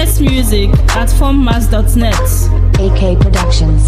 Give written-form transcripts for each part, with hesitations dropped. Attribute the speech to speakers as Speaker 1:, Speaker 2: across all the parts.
Speaker 1: Latest music at formmas.net.
Speaker 2: AK Productions.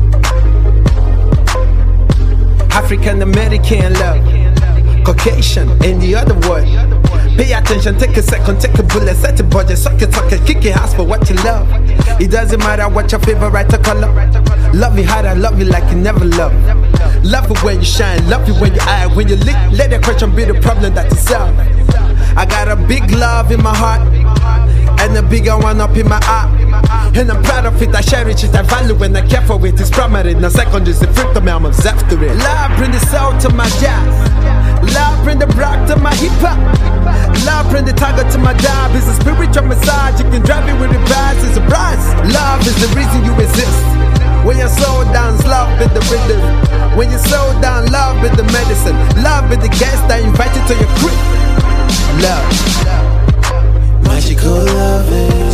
Speaker 3: African American love, Caucasian in the other word. Pay attention, take a second, take a bullet, set a budget, suck it, kick it, ask for what you love. It doesn't matter what your favorite color. Love you hard, I love you like you never loved. Love it when you shine, love you when you eye, when you lick. Let the question be the problem that you solve. I got a big love in my heart, and a bigger one up in my eye. And I'm proud of it, I cherish it, I value when I care for it. It's primary, now secondary is the fruit of me, I'm obsessed to it. Love bring the soul to my jazz. Love bring the rock to my hip hop. Love bring the tiger to my job. It's a spiritual massage, you can drive it with the vibes, it's a prize. Love is the reason you exist. When your soul down, love is the rhythm. When your soul down, love is the medicine. Love is the guest that invite you to your crib. Love, magical loving,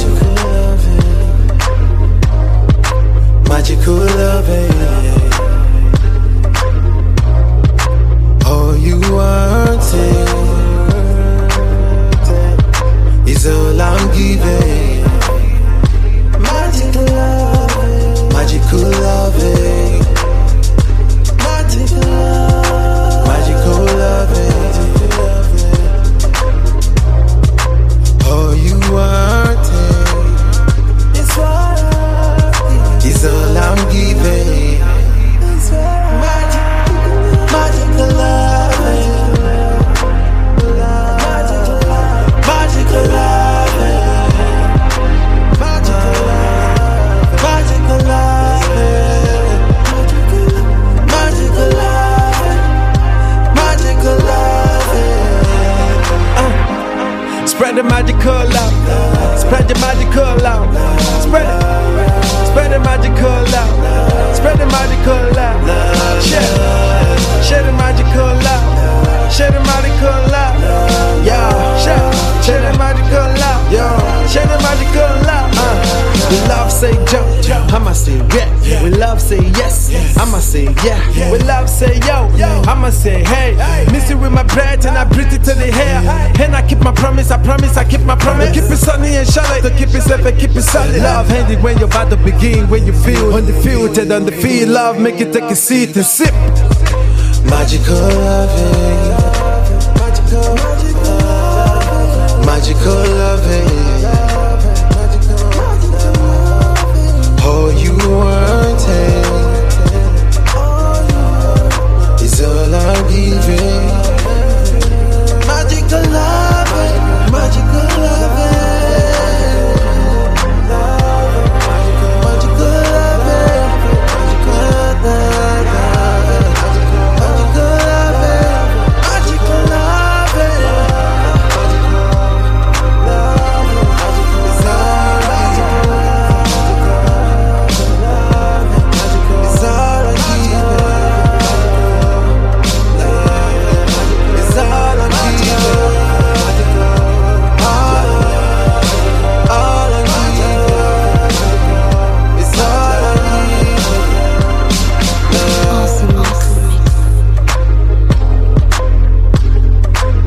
Speaker 3: magical loving. All you wanted is all I'm giving. Magical loving, magical loving, magical loving, magical loving. All you wanted is all I'm giving. Magical loving, magical loving, magical loving, magical loving, magical loving. Spread the magical love, spread the magical love, spread the magical love, spread the magical love, share the magical love, share the magical love, yeah, share the magical love, yeah, share the magical love. We love say jump, I'ma say yeah. We love say yes, I'ma say yeah. We love say yo, I'ma say hey. Miss it with my breath and I breathe it to the hair. And I keep my promise, I promise, I keep my promise. Keep it sunny and shine to keep it safe and keep it solid. Love handy when you're about to begin, when you feel on the field and on the field. Love make you take a seat and sip. Magical loving, magical, magical loving. All you wanted is all I'm giving. Magical loving, magical loving.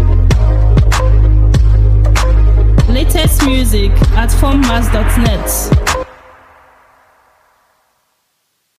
Speaker 1: Latest music at formmas.net.